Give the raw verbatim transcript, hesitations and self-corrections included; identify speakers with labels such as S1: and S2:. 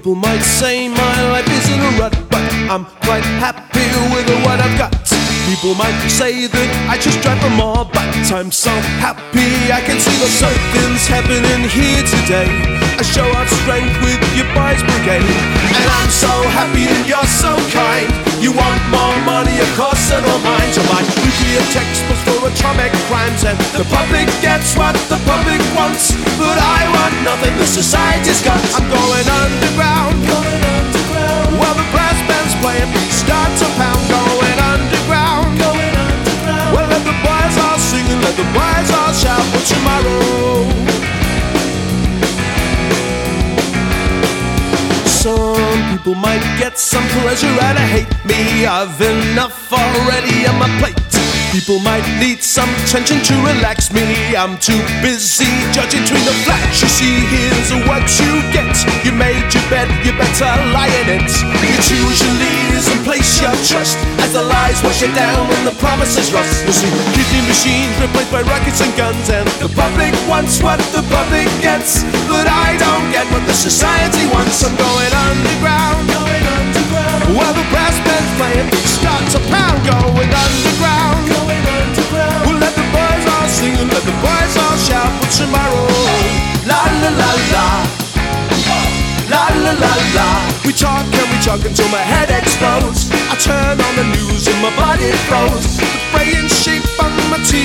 S1: People might say my life is in a rut, but I'm quite happy with what I've got. People might say that I just drive them all, but I'm so happy I can see the something's happening here today. I show off strength with your boys brigade, and I'm so happy and you're so kind. You want more money, of course I don't mind. To buy nuclear textbooks for atomic crimes, and the public gets what the public wants, but I want nothing the society's got. I'm going underground, going underground. While the brass band's playing, start to pound. Going underground, going underground. Well, let the boys all sing and let the boys all shout for tomorrow. Some people might get some pleasure out of hate me. I've enough already on my plate. People might need some tension to relax me. I'm too busy judging between the flats. You see, here's what you get. You made your bed, you better lie in it. You choose your leaders and place your trust as the lies wash it down and the promises rust. You see, kidney machines replaced by rockets and guns, and the public wants what the public gets, but I don't get what the society wants. I'm going underground, going underground. While the brass band's playing, start to pound. Going underground, going underground. We'll let the boys all sing and let the boys all shout for tomorrow. La la la la, la la la la. We talk and we talk until my head explodes. I turn on the news and my body froze. The brain shape on my T